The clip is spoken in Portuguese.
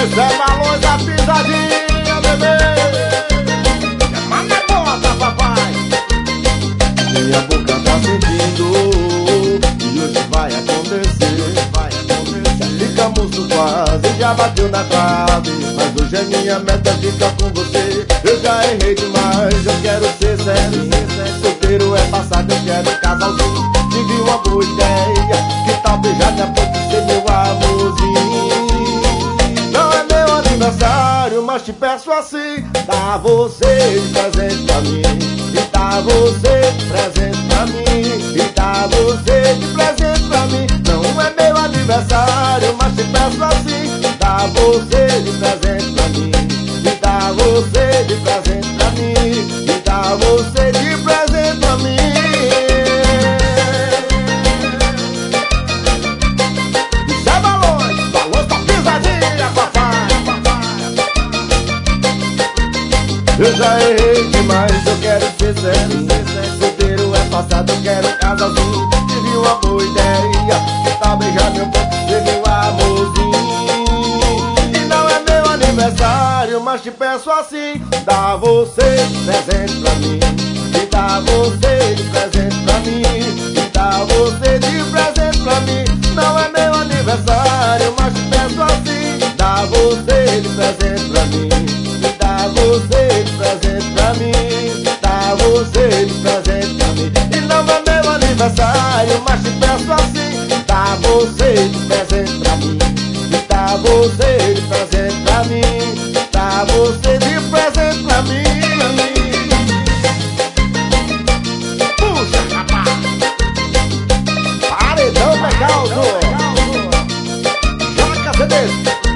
Zé Balões da pisadinha, bebê. Manda a bota, papai. Minha boca tá sentindo e hoje vai acontecer. Ficamos quase, já bateu na trave, mas hoje é minha meta ficar com você. Eu já errei demais, eu quero ser sério. Solteiro é passado, eu quero um casalzinho. Tive uma boa ideia, que tal beijar minha boca e ser meu amorzinho. Não é meu aniversário, mas te peço assim: dá você de presente pra mim, e dá você de presente pra mim, e dá você de presente pra mim. Não é meu aniversário, mas te peço assim: dá você de presente pra mim, e dá você de presente pra mim, e dá você de presente pra mim. Zé Balões, Balões da pisadinha, papai. Eu já errei demais, eu quero ser sério. Solteiro é passado, eu quero um casalzinho. Tive uma boa ideia, que tal beijar meu corpo e ser meu amorzinho. E não é meu aniversário, mas te peço assim: dá você de presente pra mim, e dá você de presente pra mim, e dá você de presente pra mim. Não é meu aniversário, mas te peço assim: dá você de presente pra mim, e dá você de presente pra mim, dá você de presente pra mim. E não é meu aniversário, mas te peço assim: dá você de presente pra mim, e dá você de presente pra mim, dá você de presente pra mim. Puxa, rapaz! Paredão legal, Joca CDs.